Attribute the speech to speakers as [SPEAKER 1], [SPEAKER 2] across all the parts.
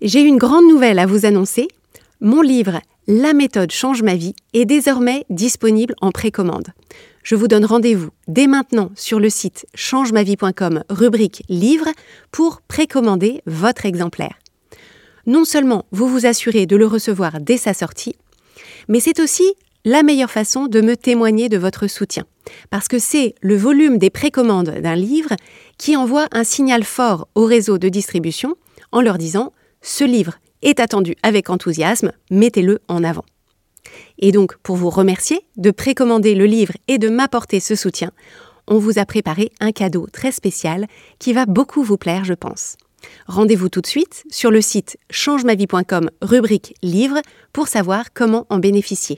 [SPEAKER 1] J'ai une grande nouvelle à vous annoncer. Mon livre « La méthode change ma vie » est désormais disponible en précommande. Je vous donne rendez-vous dès maintenant sur le site changemavie.com, rubrique « Livre » pour précommander votre exemplaire. Non seulement vous vous assurez de le recevoir dès sa sortie, mais c'est aussi la meilleure façon de me témoigner de votre soutien. Parce que c'est le volume des précommandes d'un livre qui envoie un signal fort au réseau de distribution en leur disant « Ce livre est attendu avec enthousiasme, mettez-le en avant ». Et donc, pour vous remercier de précommander le livre et de m'apporter ce soutien, on vous a préparé un cadeau très spécial qui va beaucoup vous plaire, je pense. Rendez-vous tout de suite sur le site changemavie.com, rubrique « Livre » pour savoir comment en bénéficier.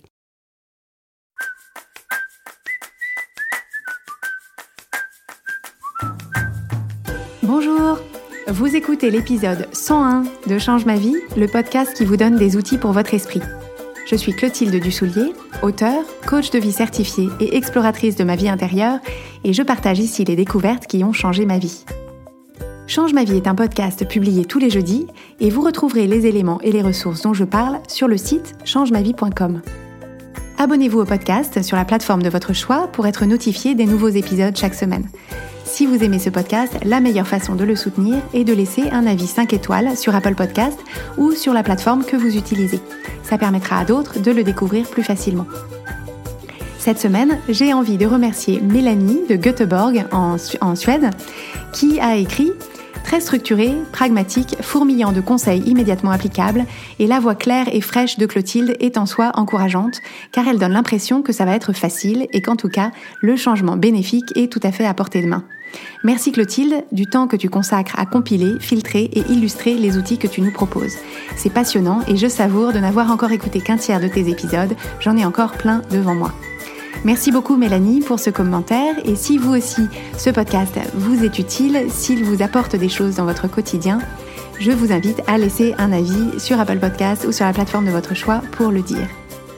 [SPEAKER 2] Bonjour, vous écoutez l'épisode 101 de Change ma vie, le podcast qui vous donne des outils pour votre esprit. Je suis Clotilde Dussoulier, auteure, coach de vie certifiée et exploratrice de ma vie intérieure, et je partage ici les découvertes qui ont changé ma vie. Change ma vie est un podcast publié tous les jeudis, et vous retrouverez les éléments et les ressources dont je parle sur le site changemavie.com. Abonnez-vous au podcast sur la plateforme de votre choix pour être notifié des nouveaux épisodes chaque semaine. Si vous aimez ce podcast, la meilleure façon de le soutenir est de laisser un avis 5 étoiles sur Apple Podcast ou sur la plateforme que vous utilisez. Ça permettra à d'autres de le découvrir plus facilement. Cette semaine, j'ai envie de remercier Mélanie de Göteborg en Suède qui a écrit « Très structuré, pragmatique, fourmillant de conseils immédiatement applicables et la voix claire et fraîche de Clotilde est en soi encourageante car elle donne l'impression que ça va être facile et qu'en tout cas, le changement bénéfique est tout à fait à portée de main. Merci Clotilde du temps que tu consacres à compiler, filtrer et illustrer les outils que tu nous proposes. C'est passionnant et je savoure de n'avoir encore écouté qu'un tiers de tes épisodes, j'en ai encore plein devant moi. Merci beaucoup Mélanie pour ce commentaire et si vous aussi, ce podcast vous est utile, s'il vous apporte des choses dans votre quotidien, je vous invite à laisser un avis sur Apple Podcast ou sur la plateforme de votre choix pour le dire.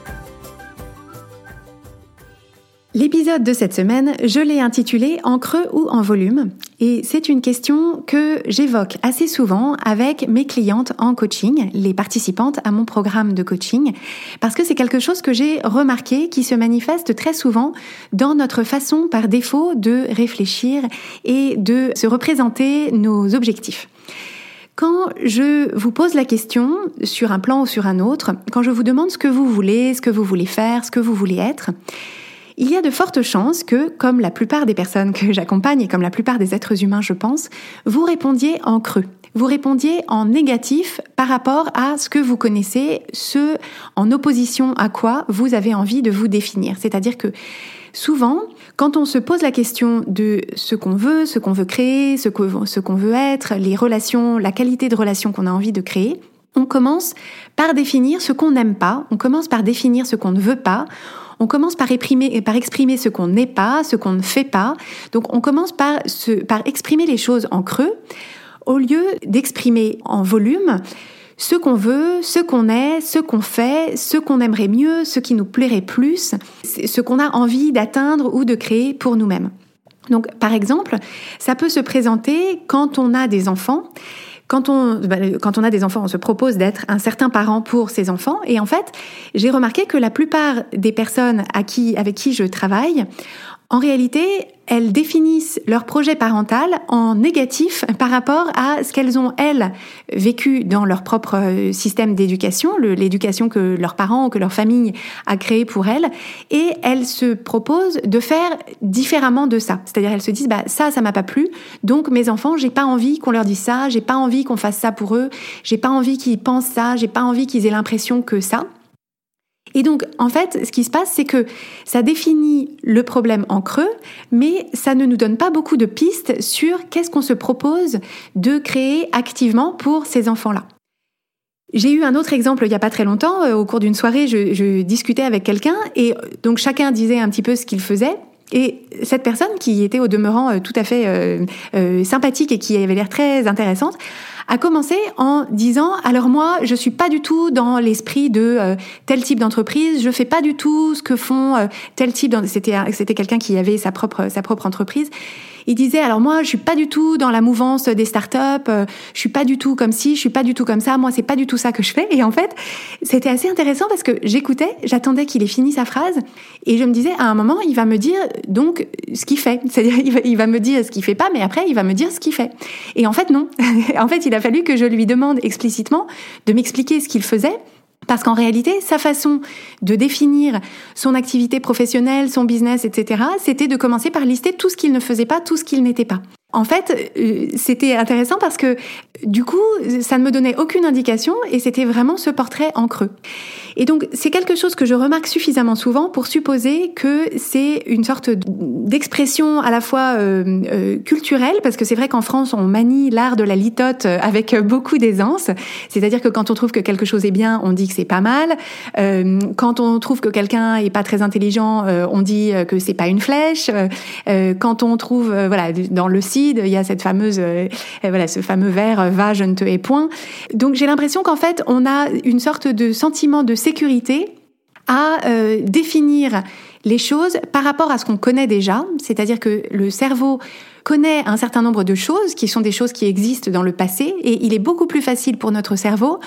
[SPEAKER 2] L'épisode de cette semaine, je l'ai intitulé « En creux ou en volume ?» et c'est une question que j'évoque assez souvent avec mes clientes en coaching, les participantes à mon programme de coaching, parce que c'est quelque chose que j'ai remarqué qui se manifeste très souvent dans notre façon par défaut de réfléchir et de se représenter nos objectifs. Quand je vous pose la question sur un plan ou sur un autre, quand je vous demande ce que vous voulez faire, ce que vous voulez être, il y a de fortes chances que, comme la plupart des personnes que j'accompagne et comme la plupart des êtres humains, je pense, vous répondiez en creux. Vous répondiez en négatif par rapport à ce que vous connaissez, ce en opposition à quoi vous avez envie de vous définir. C'est-à-dire que souvent, quand on se pose la question de ce qu'on veut créer, ce qu'on veut être, les relations, la qualité de relation qu'on a envie de créer, on commence par définir ce qu'on n'aime pas, on commence par définir ce qu'on ne veut pas, on commence par exprimer ce qu'on n'est pas, ce qu'on ne fait pas. Donc on commence par exprimer les choses en creux, au lieu d'exprimer en volume ce qu'on veut, ce qu'on est, ce qu'on fait, ce qu'on aimerait mieux, ce qui nous plairait plus, ce qu'on a envie d'atteindre ou de créer pour nous-mêmes. Donc par exemple, ça peut se présenter quand on a des enfants. Quand on a des enfants, on se propose d'être un certain parent pour ses enfants. Et en fait, j'ai remarqué que la plupart des personnes avec qui je travaille, en réalité, elles définissent leur projet parental en négatif par rapport à ce qu'elles ont, elles, vécu dans leur propre système d'éducation, l'éducation que leurs parents ou que leur famille a créée pour elles, et elles se proposent de faire différemment de ça. C'est-à-dire, elles se disent, ça m'a pas plu, donc mes enfants, j'ai pas envie qu'on leur dise ça, j'ai pas envie qu'on fasse ça pour eux, j'ai pas envie qu'ils pensent ça, j'ai pas envie qu'ils aient l'impression que ça. Et donc, en fait, ce qui se passe, c'est que ça définit le problème en creux, mais ça ne nous donne pas beaucoup de pistes sur qu'est-ce qu'on se propose de créer activement pour ces enfants-là. J'ai eu un autre exemple il y a pas très longtemps. Au cours d'une soirée, je discutais avec quelqu'un et donc chacun disait un petit peu ce qu'il faisait. Et cette personne, qui était au demeurant tout à fait sympathique et qui avait l'air très intéressante, a commencé en disant « Alors moi, je suis pas du tout dans l'esprit de tel type d'entreprise, je fais pas du tout ce que font tel type... » C'était quelqu'un qui avait sa propre entreprise. Il disait, alors moi, je suis pas du tout dans la mouvance des startups, je suis pas du tout comme ci, je suis pas du tout comme ça, moi, c'est pas du tout ça que je fais. Et en fait, c'était assez intéressant parce que j'écoutais, j'attendais qu'il ait fini sa phrase et je me disais, à un moment, il va me dire donc ce qu'il fait. C'est-à-dire, il va me dire ce qu'il fait pas, mais après, il va me dire ce qu'il fait. Et en fait, non. En fait, il a fallu que je lui demande explicitement de m'expliquer ce qu'il faisait. Parce qu'en réalité, sa façon de définir son activité professionnelle, son business, etc., c'était de commencer par lister tout ce qu'il ne faisait pas, tout ce qu'il n'était pas. En fait, c'était intéressant parce que du coup, ça ne me donnait aucune indication et c'était vraiment ce portrait en creux. Et donc, c'est quelque chose que je remarque suffisamment souvent pour supposer que c'est une sorte d'expression à la fois culturelle, parce que c'est vrai qu'en France, on manie l'art de la litote avec beaucoup d'aisance. C'est-à-dire que quand on trouve que quelque chose est bien, on dit que c'est pas mal. Quand on trouve que quelqu'un est pas très intelligent, on dit que c'est pas une flèche. Quand on trouve, dans le CID, il y a cette fameuse, ce fameux vers va, je ne te hais point. Donc j'ai l'impression qu'en fait, on a une sorte de sentiment de sécurité à définir les choses par rapport à ce qu'on connaît déjà, c'est-à-dire que le cerveau connaît un certain nombre de choses qui sont des choses qui existent dans le passé et il est beaucoup plus facile pour notre cerveau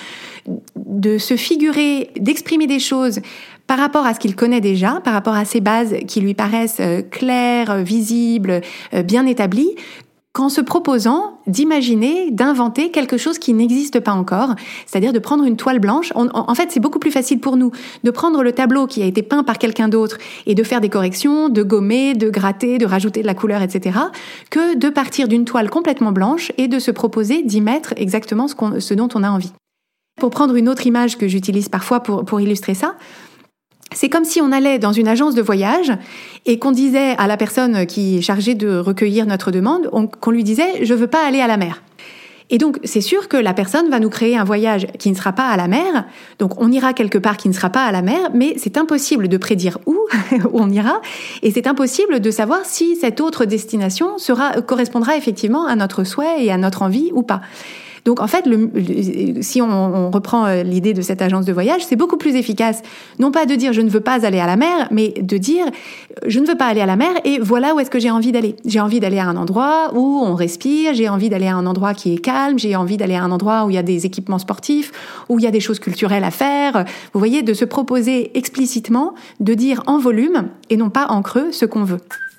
[SPEAKER 2] de se figurer, d'exprimer des choses par rapport à ce qu'il connaît déjà, par rapport à ces bases qui lui paraissent claires, visibles, bien établies, qu'en se proposant d'imaginer, d'inventer quelque chose qui n'existe pas encore, c'est-à-dire de prendre une toile blanche. En fait, c'est beaucoup plus facile pour nous de prendre le tableau qui a été peint par quelqu'un d'autre et de faire des corrections, de gommer, de gratter, de rajouter de la couleur, etc., que de partir d'une toile complètement blanche et de se proposer d'y mettre exactement ce dont on a envie. Pour prendre une autre image que j'utilise parfois pour illustrer ça, c'est comme si on allait dans une agence de voyage et qu'on disait à la personne qui est chargée de recueillir notre demande, qu'on lui disait « je veux pas aller à la mer ». Et donc, c'est sûr que la personne va nous créer un voyage qui ne sera pas à la mer. Donc, on ira quelque part qui ne sera pas à la mer, mais c'est impossible de prédire où on ira. Et c'est impossible de savoir si cette autre destination correspondra effectivement à notre souhait et à notre envie ou pas. Donc en fait, si on reprend l'idée de cette agence de voyage, c'est beaucoup plus efficace, non pas de dire je ne veux pas aller à la mer, mais de dire je ne veux pas aller à la mer et voilà où est-ce que j'ai envie d'aller. J'ai envie d'aller à un endroit où on respire, j'ai envie d'aller à un endroit qui est calme, j'ai envie d'aller à un endroit où il y a des équipements sportifs, où il y a des choses culturelles à faire. Vous voyez, de se proposer explicitement, de dire en volume et non pas en creux ce qu'on veut.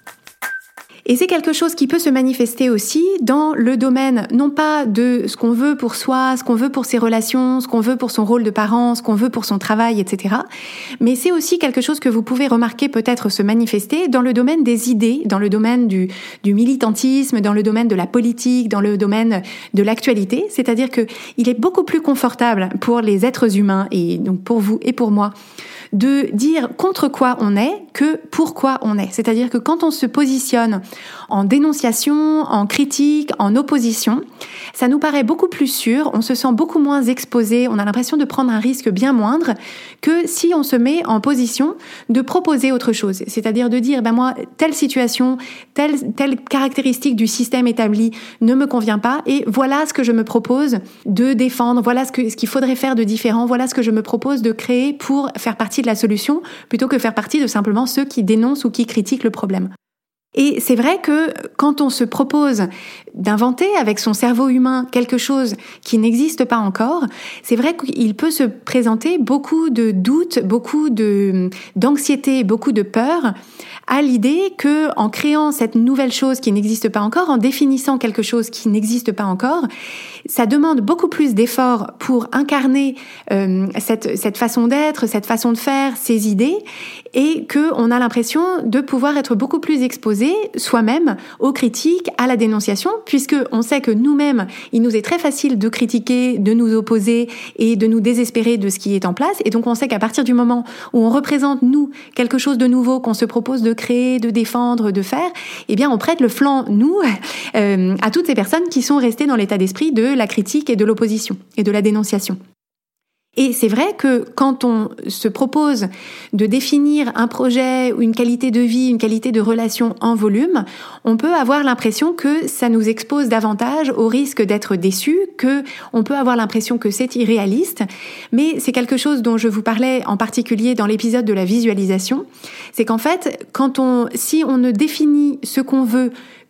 [SPEAKER 2] Et c'est quelque chose qui peut se manifester aussi dans le domaine, non pas de ce qu'on veut pour soi, ce qu'on veut pour ses relations, ce qu'on veut pour son rôle de parent, ce qu'on veut pour son travail, etc. Mais c'est aussi quelque chose que vous pouvez remarquer peut-être se manifester dans le domaine des idées, dans le domaine du militantisme, dans le domaine de la politique, dans le domaine de l'actualité. C'est-à-dire que il est beaucoup plus confortable pour les êtres humains, et donc pour vous et pour moi, de dire contre quoi on est que pourquoi on est. C'est-à-dire que quand on se positionne en dénonciation, en critique, en opposition, ça nous paraît beaucoup plus sûr, on se sent beaucoup moins exposé, on a l'impression de prendre un risque bien moindre que si on se met en position de proposer autre chose. C'est-à-dire de dire, moi, telle situation, telle caractéristique du système établi ne me convient pas et voilà ce que je me propose de défendre, voilà ce qu'il faudrait faire de différent, voilà ce que je me propose de créer pour faire partie de la solution plutôt que faire partie de simplement ceux qui dénoncent ou qui critiquent le problème. Et c'est vrai que quand on se propose d'inventer avec son cerveau humain quelque chose qui n'existe pas encore, c'est vrai qu'il peut se présenter beaucoup de doutes, beaucoup d'anxiété, beaucoup de peur à l'idée que en créant cette nouvelle chose qui n'existe pas encore, en définissant quelque chose qui n'existe pas encore, ça demande beaucoup plus d'efforts pour incarner cette façon d'être, cette façon de faire, ces idées, et qu'on a l'impression de pouvoir être beaucoup plus exposé soi-même aux critiques, à la dénonciation, puisque on sait que nous-mêmes, il nous est très facile de critiquer, de nous opposer et de nous désespérer de ce qui est en place. Et donc on sait qu'à partir du moment où on représente, nous, quelque chose de nouveau qu'on se propose de créer, de défendre, de faire, eh bien on prête le flanc, nous, à toutes ces personnes qui sont restées dans l'état d'esprit de la critique et de l'opposition et de la dénonciation. Et c'est vrai que quand on se propose de définir un projet ou une qualité de vie, une qualité de relation en volume, on peut avoir l'impression que ça nous expose davantage au risque d'être déçu, que on peut avoir l'impression que c'est irréaliste, mais c'est quelque chose dont je vous parlais en particulier dans l'épisode de la visualisation, c'est qu'en fait, si on ne définit ce qu'on veut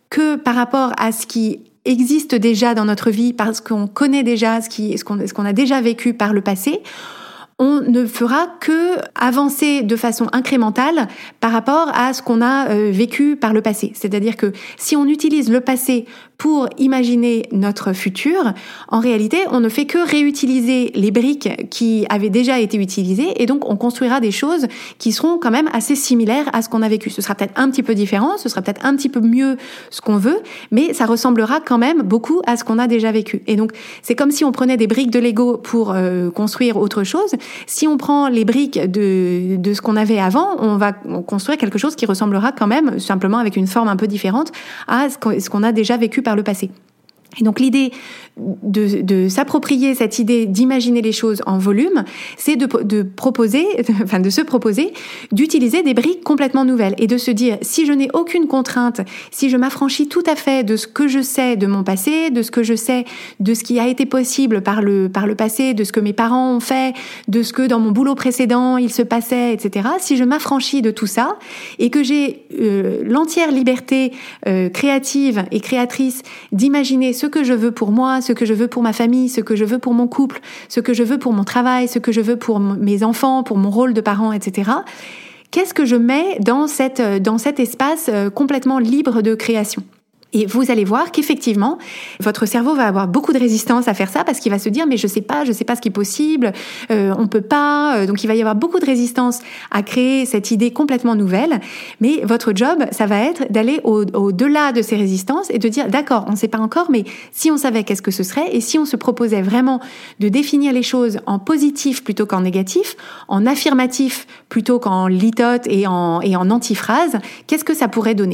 [SPEAKER 2] que par rapport à ce qui existe déjà dans notre vie, parce qu'on connaît déjà ce qu'on a déjà vécu par le passé, on ne fera que avancer de façon incrémentale par rapport à ce qu'on a vécu par le passé. C'est-à-dire que si on utilise le passé pour imaginer notre futur, en réalité, on ne fait que réutiliser les briques qui avaient déjà été utilisées et donc on construira des choses qui seront quand même assez similaires à ce qu'on a vécu. Ce sera peut-être un petit peu différent, ce sera peut-être un petit peu mieux ce qu'on veut, mais ça ressemblera quand même beaucoup à ce qu'on a déjà vécu. Et donc, c'est comme si on prenait des briques de Lego pour construire autre chose. Si on prend les briques de ce qu'on avait avant, on va construire quelque chose qui ressemblera quand même, simplement avec une forme un peu différente, à ce qu'on a déjà vécu par le passé. Et donc l'idée de s'approprier cette idée d'imaginer les choses en volume, c'est de se proposer d'utiliser des briques complètement nouvelles et de se dire, si je n'ai aucune contrainte, si je m'affranchis tout à fait de ce que je sais de mon passé, de ce que je sais de ce qui a été possible par le passé, de ce que mes parents ont fait, de ce que dans mon boulot précédent il se passait, etc. Si je m'affranchis de tout ça et que j'ai l'entière liberté créative et créatrice d'imaginer ce que je veux pour moi, ce que je veux pour ma famille, ce que je veux pour mon couple, ce que je veux pour mon travail, ce que je veux pour mes enfants, pour mon rôle de parent, etc. Qu'est-ce que je mets dans cet espace complètement libre de création ? Et vous allez voir qu'effectivement, votre cerveau va avoir beaucoup de résistance à faire ça parce qu'il va se dire mais je sais pas ce qui est possible, on peut pas. Donc il va y avoir beaucoup de résistance à créer cette idée complètement nouvelle. Mais votre job, ça va être d'aller au-delà de ces résistances et de dire d'accord, on ne sait pas encore, mais si on savait qu'est-ce que ce serait et si on se proposait vraiment de définir les choses en positif plutôt qu'en négatif, en affirmatif plutôt qu'en litote et en antiphrase, qu'est-ce que ça pourrait donner ?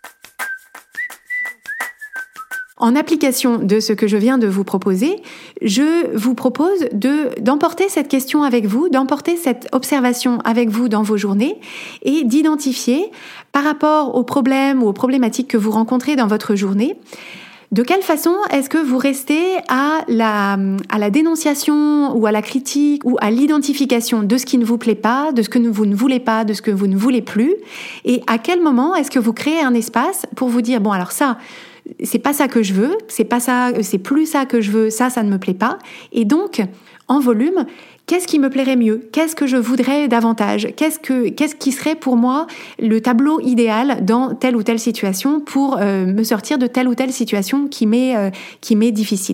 [SPEAKER 2] En application de ce que je viens de vous proposer, je vous propose d'emporter cette question avec vous, d'emporter cette observation avec vous dans vos journées et d'identifier par rapport aux problèmes ou aux problématiques que vous rencontrez dans votre journée, de quelle façon est-ce que vous restez à la dénonciation ou à la critique ou à l'identification de ce qui ne vous plaît pas, de ce que vous ne voulez pas, de ce que vous ne voulez plus, et à quel moment est-ce que vous créez un espace pour vous dire bon alors ça, c'est pas ça que je veux, c'est plus ça que je veux, ça ne me plaît pas. Et donc, en volume, qu'est-ce qui me plairait mieux ? Qu'est-ce que je voudrais davantage ? Qu'est-ce qui serait pour moi le tableau idéal dans telle ou telle situation pour me sortir de telle ou telle situation qui m'est difficile ?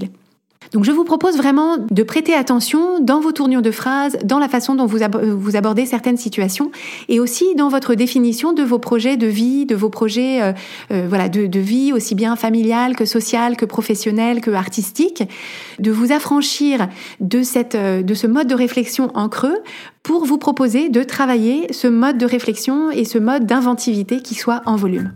[SPEAKER 2] Donc je vous propose vraiment de prêter attention dans vos tournures de phrases, dans la façon dont vous abordez certaines situations et aussi dans votre définition de vos projets de vie, de vos projets de vie aussi bien familial que social, que professionnel, que artistique, de vous affranchir de ce mode de réflexion en creux pour vous proposer de travailler ce mode de réflexion et ce mode d'inventivité qui soit en volume.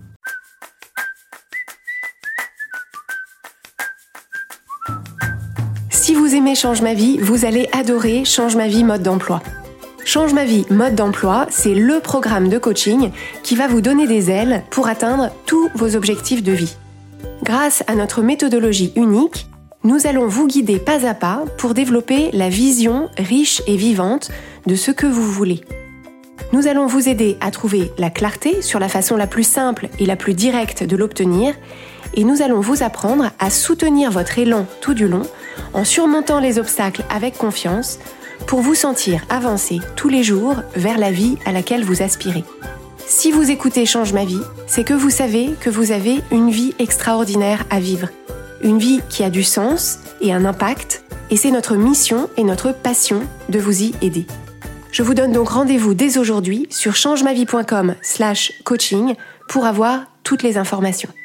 [SPEAKER 1] Si vous aimez Change ma vie, vous allez adorer Change ma vie mode d'emploi. Change ma vie mode d'emploi, c'est le programme de coaching qui va vous donner des ailes pour atteindre tous vos objectifs de vie. Grâce à notre méthodologie unique, nous allons vous guider pas à pas pour développer la vision riche et vivante de ce que vous voulez. Nous allons vous aider à trouver la clarté sur la façon la plus simple et la plus directe de l'obtenir et nous allons vous apprendre à soutenir votre élan tout du long en surmontant les obstacles avec confiance pour vous sentir avancer tous les jours vers la vie à laquelle vous aspirez. Si vous écoutez Change ma vie, c'est que vous savez que vous avez une vie extraordinaire à vivre. Une vie qui a du sens et un impact, et c'est notre mission et notre passion de vous y aider. Je vous donne donc rendez-vous dès aujourd'hui sur changemavie.com/coaching pour avoir toutes les informations.